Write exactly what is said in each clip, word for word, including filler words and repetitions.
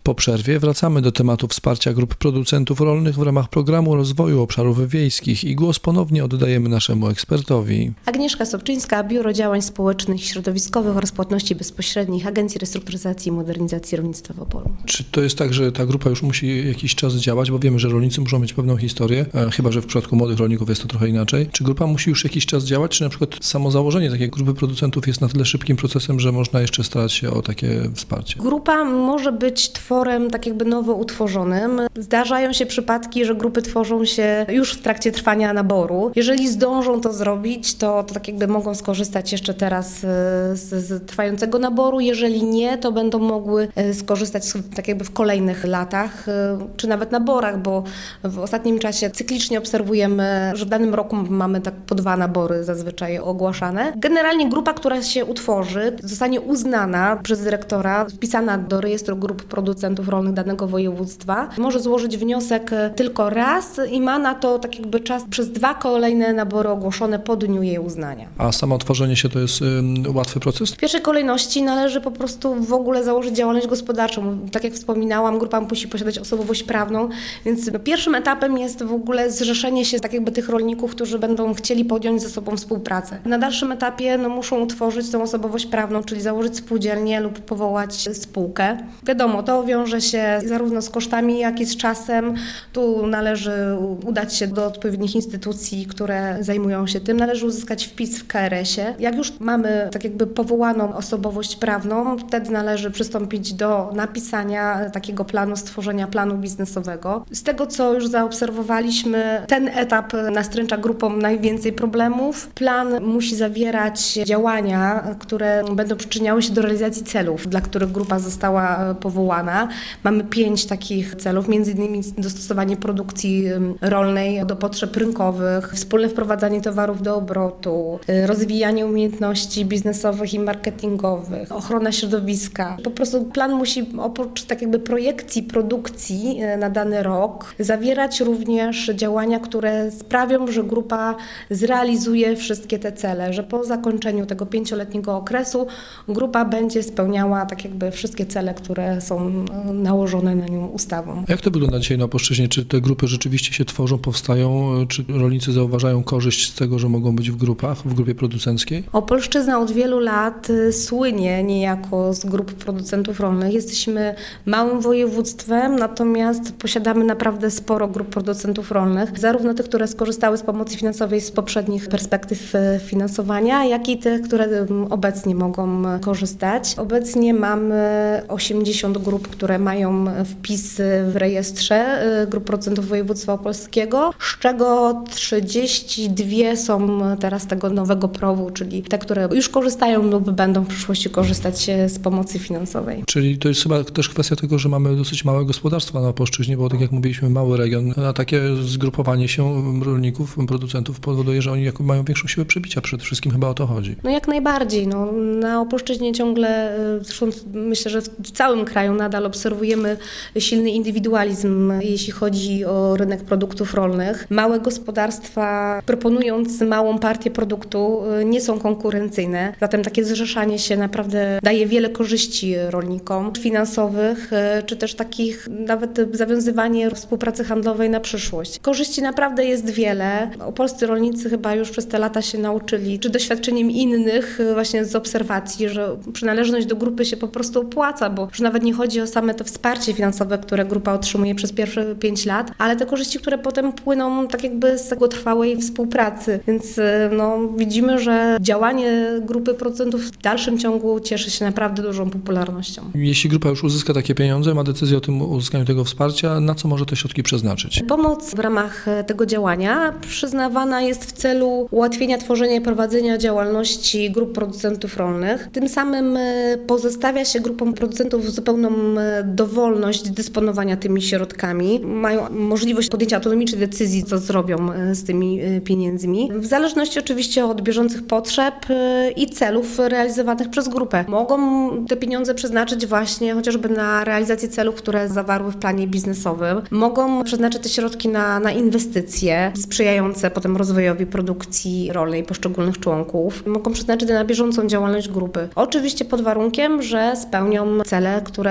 Po przerwie wracamy do tematu wsparcia grup producentów rolnych w ramach Programu Rozwoju Obszarów Wiejskich i głos ponownie oddajemy naszemu ekspertowi. Agnieszka Sobczyńska, Biuro Działań Społecznych i Środowiskowych oraz Płatności Bezpośrednich Agencji Restrukturyzacji i Modernizacji Rolnictwa w Opolu. Czy to jest tak, że ta grupa już musi jakiś czas działać, bo wiemy, że rolnicy muszą mieć pewną historię, chyba że w przypadku młodych rolników jest to trochę inaczej. Czy grupa musi już jakiś czas działać, czy na przykład samo założenie takiej grupy producentów jest na tyle szybkim procesem, że można jeszcze starać się o takie wsparcie? Grupa może być tworem tak jakby nowo utworzonym. Zdarzają się przypadki, że grupy tworzą się już w trakcie trwania naboru. Jeżeli zdążą to zrobić, to, to tak jakby mogą skorzystać jeszcze teraz z, z trwającego naboru. Jeżeli nie, to będą mogły skorzystać tak jakby w kolejnych latach, czy nawet naborach, bo w ostatnim czasie cyklicznie obserwujemy, że w danym roku mamy tak po dwa nabory zazwyczaj ogłaszane. Generalnie grupa, która się utworzy, zostanie uznana przez dyrektora, wpisana do rejestru grup producentów rolnych danego województwa. Może złożyć wniosek tylko raz i ma na to tak jakby czas przez dwa kolejne nabory ogłoszone po dniu jej uznania. A samo otworzenie się to jest y, łatwy proces? W pierwszej kolejności należy po prostu w ogóle założyć działalność gospodarczą. Tak jak wspominałam, grupa musi posiadać osobowość prawną, więc no, pierwszym etapem jest w ogóle zrzeszenie się tak jakby tych rolników, którzy będą chcieli podjąć ze sobą współpracę. Na dalszym etapie no, muszą utworzyć tą osobowość prawną, czyli założyć spółdzielnię lub powołać spółkę. Wiadomo, to wiąże się zarówno z kosztami, jak i z czasem. Tu należy udać się do odpowiednich instytucji, które zajmują się tym. Należy uzyskać wpis w K R S ie. Jak już mamy tak jakby powołaną osobowość prawną, wtedy należy przystąpić do napisania takiego planu, stworzenia planu biznesowego. Z tego, co już zaobserwowaliśmy, ten etap nastręcza grupom najwięcej problemów. Plan musi zawierać działania, które będą przyczyniały się do realizacji celów, dla których grupa została powołana. Mamy pięć takich celów, między innymi dostosowanie produkcji rolnej do potrzeb rynkowych, wspólne wprowadzanie towarów do obrotu, rozwijanie umiejętności biznesowych i marketingowych, ochrona środowiska. Po prostu plan musi oprócz tak jakby projekcji produkcji na dany rok zawierać również działania, które sprawią, że grupa zrealizuje wszystkie te cele, że po zakończeniu tego pięcioletniego okresu grupa będzie spełniała tak jakby wszystkie cele, które są nałożone na nią ustawą. Jak to wygląda dzisiaj na Opolszczyźnie? Czy te grupy rzeczywiście się tworzą, powstają? Czy rolnicy zauważają korzyść z tego, że mogą być w grupach, w grupie producenckiej? Opolszczyzna od wielu lat słynie niejako z grup producentów rolnych. Jesteśmy małym województwem, natomiast posiadamy naprawdę sporo grup producentów rolnych, zarówno tych, które skorzystały z pomocy finansowej z poprzednich perspektyw finansowania, jak i tych, które obecnie mogą korzystać. Obecnie mamy osiemdziesiąt grup, które mają wpis w rejestrze grup producentów województwa opolskiego, z czego trzydzieści dwie są teraz z tego nowego prowu, czyli te, które już korzystają lub będą w przyszłości korzystać z pomocy finansowej. Czyli to jest chyba też kwestia tego, że mamy dosyć małe gospodarstwa na Opolszczyźnie, bo tak jak mówiliśmy, mały region, a takie zgrupowanie się rolników, producentów powoduje, że oni jako mają większą siłę przebicia. Przede wszystkim chyba o to chodzi. No jak najbardziej. No, na Opolszczyźnie ciągle, zresztą myślę, że w całym kraju nadal obserwujemy silny indywidualizm, jeśli chodzi o rynek produktów rolnych. Małe gospodarstwa, proponując małą partię produktu, nie są konkurencyjne. Zatem takie zrzeszanie się naprawdę daje wiele korzyści rolnikom finansowych, czy też takich nawet zawiązywanie współpracy handlowej na przyszłość. Korzyści naprawdę jest wiele. Opolscy rolnicy chyba już przez te lata się nauczyli, czy doświadczeniem innych właśnie z obserwacji, że przynależność do grupy się po prostu opłaca, bo już nawet nie chodzi o same to wsparcie finansowe, które grupa otrzymuje przez pierwsze pięć lat, ale te korzyści, które potem płyną tak jakby z tego trwałej współpracy. Więc no, widzimy, że działanie grupy producentów w dalszym ciągu cieszy się naprawdę dużą popularnością. Jeśli grupa już uzyska takie pieniądze, ma decyzję o tym uzyskaniu tego wsparcia, na co może te środki przeznaczyć? Pomoc w ramach tego działania przyznawana jest w celu ułatwienia tworzenia i prowadzenia działalności grup producentów rolnych. Tym samym pozostawia się grupom producentów zupełną dowolność dysponowania tymi środkami. Mają możliwość podjęcia autonomicznej decyzji, co zrobią z tymi pieniędzmi. W zależności oczywiście od bieżących potrzeb i celów realizowanych przez grupę. Mogą te pieniądze przeznaczyć właśnie chociażby na realizację celów, które zawarły w planie biznesowym. Mogą przeznaczyć te środki na, na inwestycje sprzyjające potem rozwojowi produkcji rolnej poszczególnych członków. Mogą przeznaczyć na bieżącą działalność grupy. Oczywiście pod warunkiem, że spełnią cele, które sobie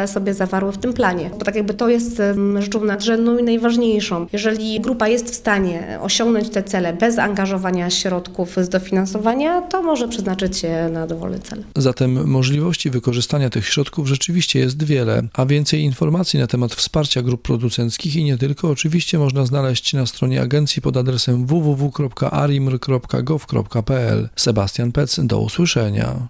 zawarły w tym planie. Bo tak jakby to jest rzeczą nadrzędną i najważniejszą. Jeżeli grupa jest w stanie osiągnąć te cele bez angażowania środków z dofinansowania, to może przeznaczyć je na dowolny cel. Zatem możliwości wykorzystania tych środków rzeczywiście jest wiele, a więcej informacji na temat wsparcia grup producenckich i nie tylko oczywiście można znaleźć na stronie agencji pod adresem w w w kropka arimr kropka gov kropka p l. Sebastian Pec, do usłyszenia.